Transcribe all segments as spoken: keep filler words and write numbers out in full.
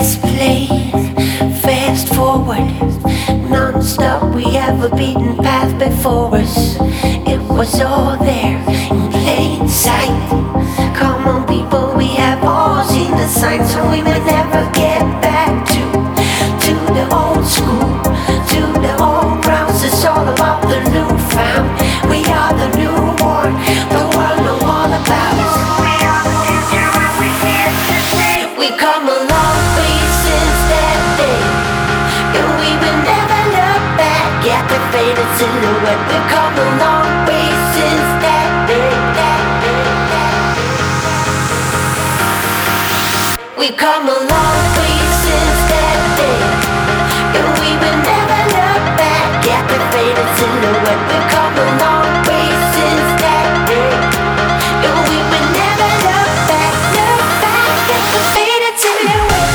Let's play fast forward, non-stop. We have a beaten path before us. It was all there in plain sight. Come on, people, we have all seen the signs, so we may never get back to to the old school, to the old grounds. It's all about the new found. We are the newborn. The world know all about us. We are the future, and we're here to stay. We come a long way since that day, and we will never look back at the faded silhouette. We come a long way since that day, that day, that day. We come a long way since that day, and we will never look back at the faded silhouette. We come a long way since that day, and we will never look back, look back at the faded silhouette.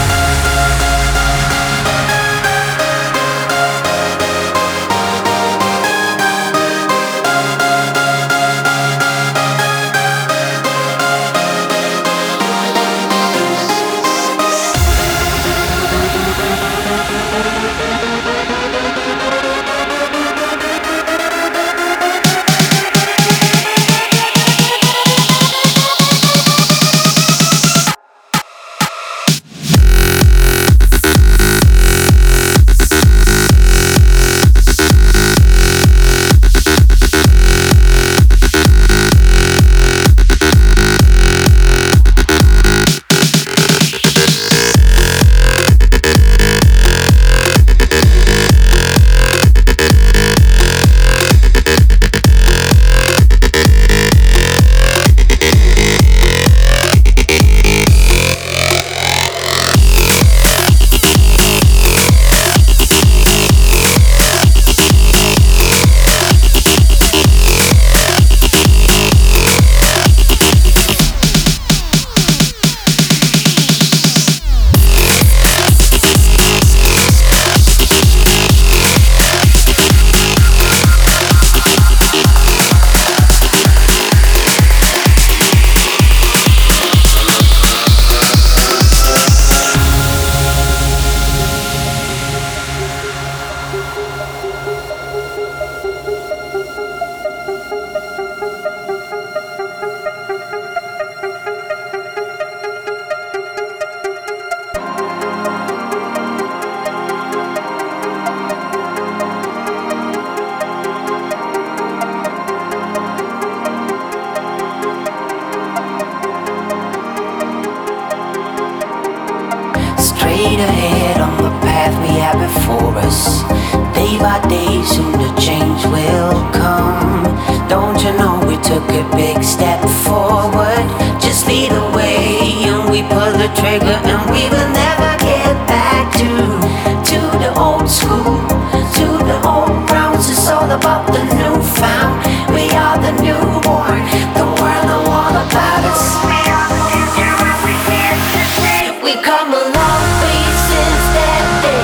Straight ahead on the path we have before us. Day by day, soon the change will come. Don't you know we took a big step forward? Just lead the way and we pull the trigger, and we will never get back to to the old school, to the old grounds. It's all about the new found. We are the newborn. The world know all about us. We are the future, and we're here to stay. We come along since that day,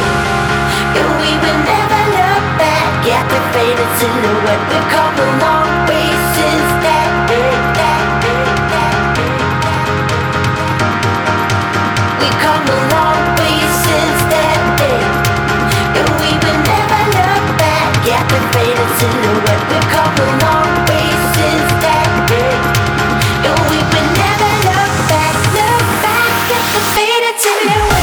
and we will never look back at the faded silhouette. We come a long way since that day, that day, that day, that day. We come a long way since that day, and we will never look back at the faded silhouette. We come a long way since that day, and we will never look back, look back at the faded silhouette.